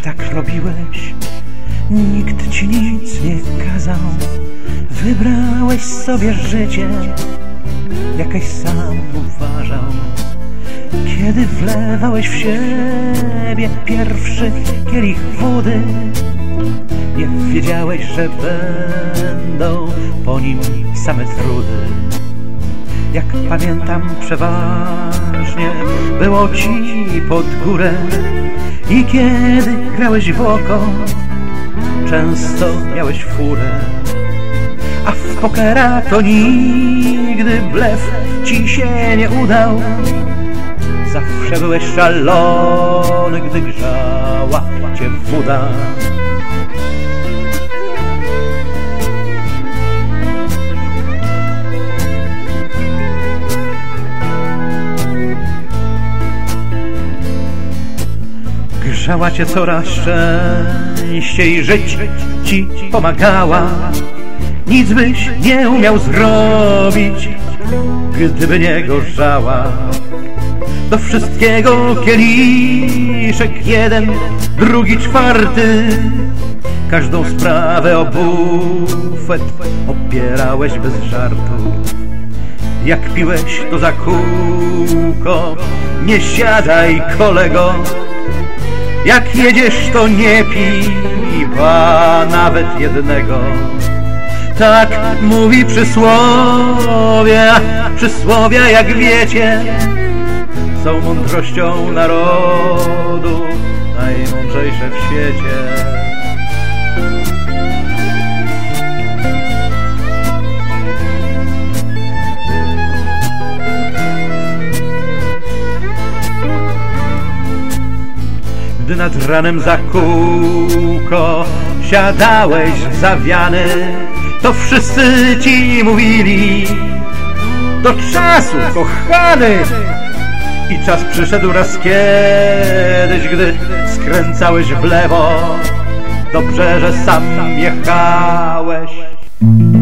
tak robiłeś, nikt ci nic nie kazał. Wybrałeś sobie życie, jakieś sam uważał. Kiedy wlewałeś w siebie pierwszy kielich wody, nie wiedziałeś, że będą po nim same trudy. Jak pamiętam, przeważnie było ci pod górę i kiedy grałeś w oko, często miałeś furę. A w pokera to nigdy blef ci się nie udał. Zawsze byłeś szalony, gdy grzała cię woda. Grzała cię coraz częściej, żyć ci pomagała. Nic byś nie umiał zrobić, gdyby nie gorzała. Do wszystkiego kieliszek jeden, drugi, czwarty. Każdą sprawę o bufet opierałeś bez żartu. Jak piłeś, to za kółko nie siadaj, kolego. Jak jedziesz, to nie pij piwa, nawet jednego. Tak mówi przysłowia, jak wiecie, są mądrością narodu, najmądrzejsze w świecie. Gdy nad ranem za kółko siadałeś zawiany, to wszyscy ci mówili: do czasu, kochany! I czas przyszedł raz kiedyś, gdy skręcałeś w lewo. Dobrze, że sam jechałeś.